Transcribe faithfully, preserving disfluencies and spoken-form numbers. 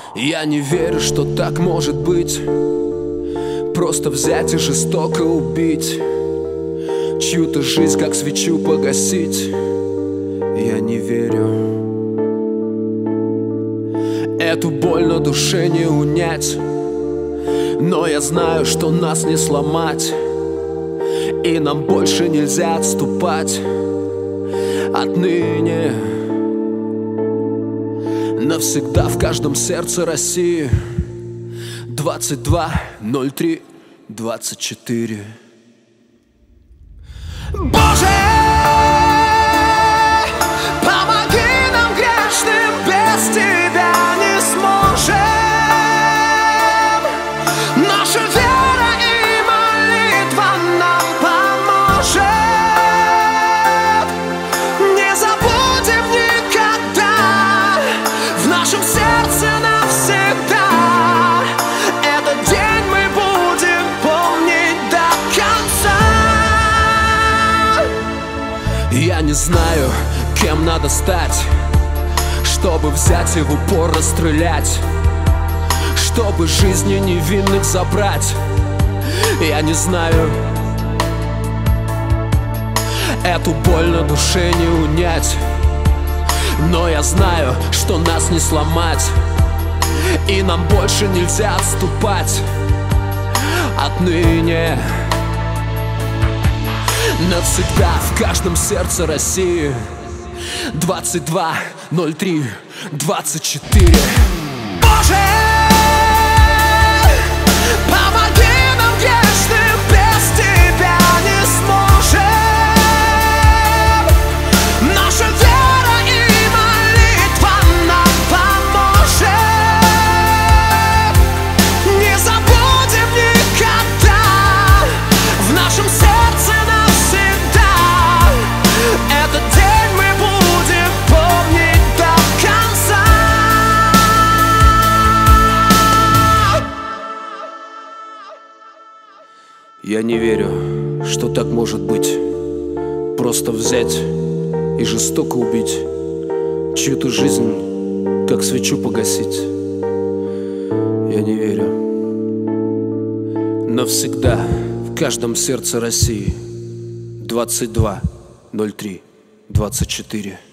Я не верю, что так может быть. Просто взять и жестоко убить, чью-то жизнь, как свечу погасить. Я не верю. Эту боль на душе не унять, но я знаю, что нас не сломать, и нам больше нельзя отступать. Отныне навсегда в каждом сердце России. Двадцать два ноль три двадцать четыре. Боже, помоги нам, грешным, без Тебя не сможем. Наша вера и молитва нам поможет. Не забудем никогда, в нашем сердце навсегда. Этот день мы будем помнить до конца. Я не знаю, кем надо стать, чтобы взять и в упор расстрелять, чтобы жизни невинных забрать. Я не знаю, эту боль на душе не унять, но я знаю, что нас не сломать, и нам больше нельзя отступать. Отныне навсегда в каждом сердце России. Двадцать два ноль три двадцать четыре. Боже, помоги нам, грешным, без Тебя не сможем. Наша вера и молитва нам поможет. Не забудем никогда, в нашем сердце навсегда. Этот день мы будем помнить до конца. Я не верю, что так может быть. Просто взять и жестоко убить, чью-то жизнь, как свечу погасить. Я не верю. Навсегда в каждом сердце России. Двадцать два ноль три двадцать четыре.